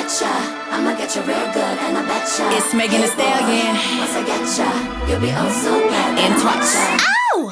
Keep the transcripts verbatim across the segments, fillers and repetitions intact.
getcha, I'ma get you real good and I betcha. It's Megan Thee Stallion. Once I getcha, you'll be oh so glad that And I twice. betcha. Ow!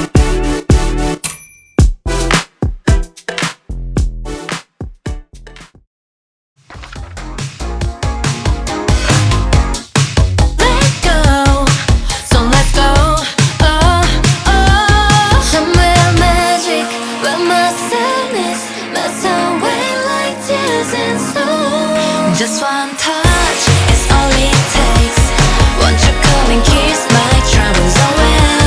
Let go, so let's go. Oh, oh. Somewhere magic, where my sadness melts away like tears in snow. Just one touch is all it takes. Won't you come and kiss my troubles away?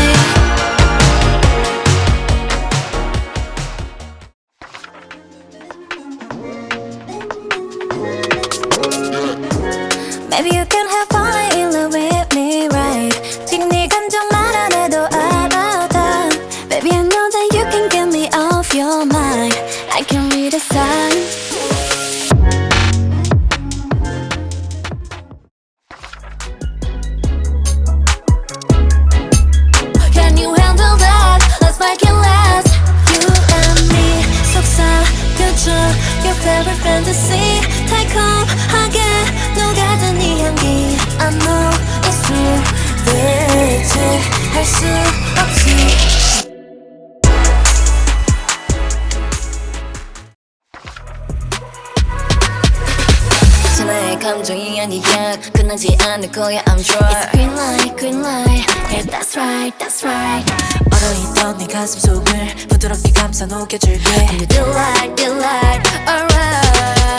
Maybe you can have fun in love with me, right? 지금 네 감정 말 안 해도 알아다. Baby, I know that you can get me off your mind. I can read a sign. Can you handle that? Let's make it last. You and me 속삭여줘 your favorite fantasy. 달콤하게 녹아든 네 향기. I know it's true. 대체 할 수 없지. 나의 감정이 아니야 끝나지 않을 거야 I'm sure. It's green light, green light. Yeah, that's right, that's right. 얼어있던 네 가슴 속을 부드럽게 감싸 녹여줄게. I'm the delight, delight. Alright.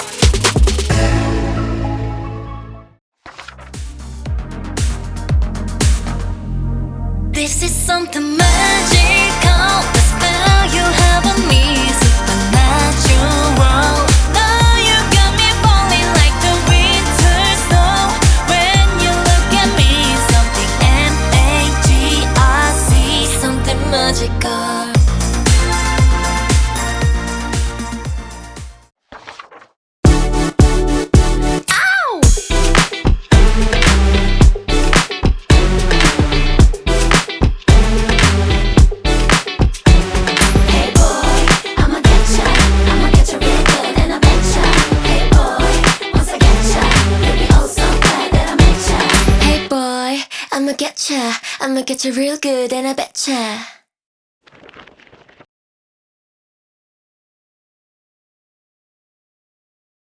This is something magical. The spell you have on me is supernatural. Now you got me falling like the winter snow. When you look at me, something M A G I C, something magical. Ow! Hey boy, I'ma getcha, I'ma get you real good and I betcha. Hey boy, once I getcha, you'll be oh so glad that I metcha. Hey boy, I'ma get ya, I'ma get you real good and I betcha.